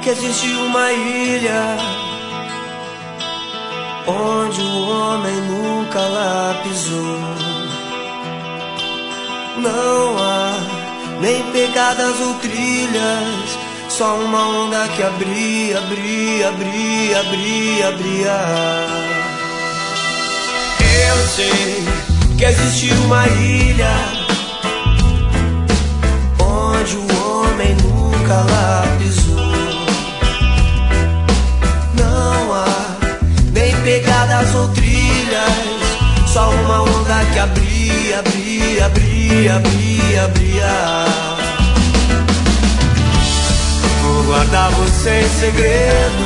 que existe uma ilha onde o homem nunca lá pisou. Não há nem pegadas ou trilhas, só uma onda que abria, abria, abria, abria, abria. Eu sei que existe uma ilha onde o homem nunca lá pisou. Não há nem pegadas ou trilhas, só uma onda que abria, abria, abria, abria, abria. Vou guardar você em segredo,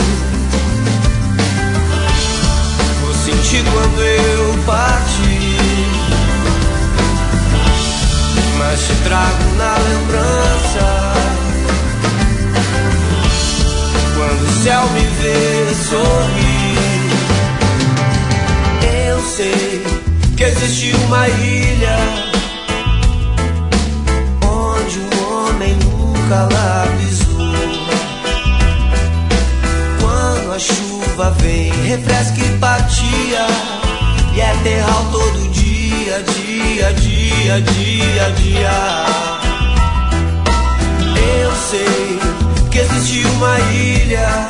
vou sentir quando eu partir, mas te trago na lembrança. Quando o céu me vê sorrir, eu sei que existe uma ilha onde o homem nunca lá pisou. Quando a chuva vem, refresca e patia, e é terral todo dia, dia, dia, dia, dia. Eu sei que existe uma ilha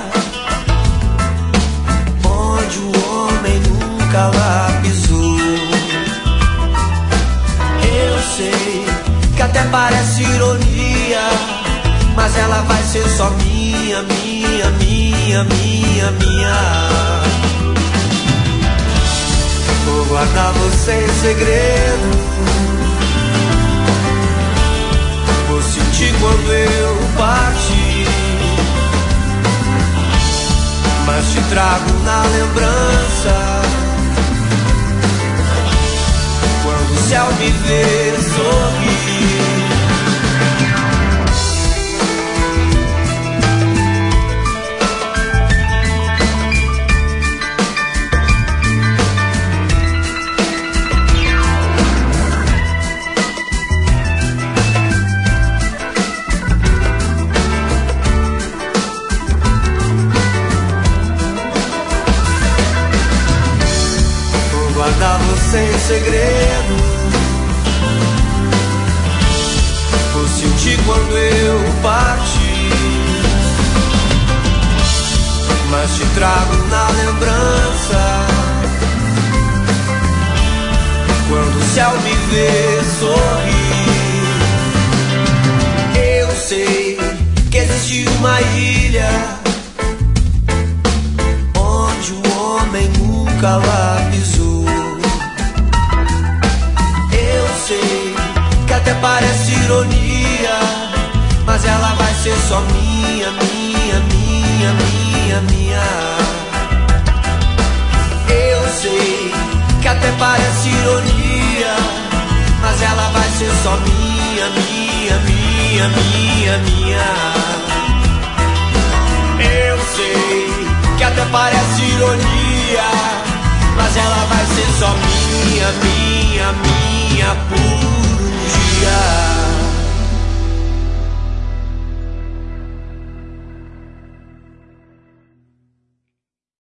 onde o homem nunca lá pisou. Eu sei que até parece ironia, mas ela vai ser só minha, minha, minha, minha, minha. Vou guardar você em segredo, vou sentir quando eu partir, mas te trago na lembrança. Quando o céu me vê sorrir, guardar você em segredo, vou sentir quando eu partir, mas te trago na lembrança. Quando o céu me vê sorrir, eu sei que existe uma ilha onde o homem nunca lá pisou. Sei que até parece ironia, mas ela vai ser só minha, minha, minha, minha, minha. Eu sei que até parece ironia, mas ela vai ser só minha, minha, minha, minha, minha. Eu sei que até parece ironia, mas ela vai ser só minha, minha, minha por um dia.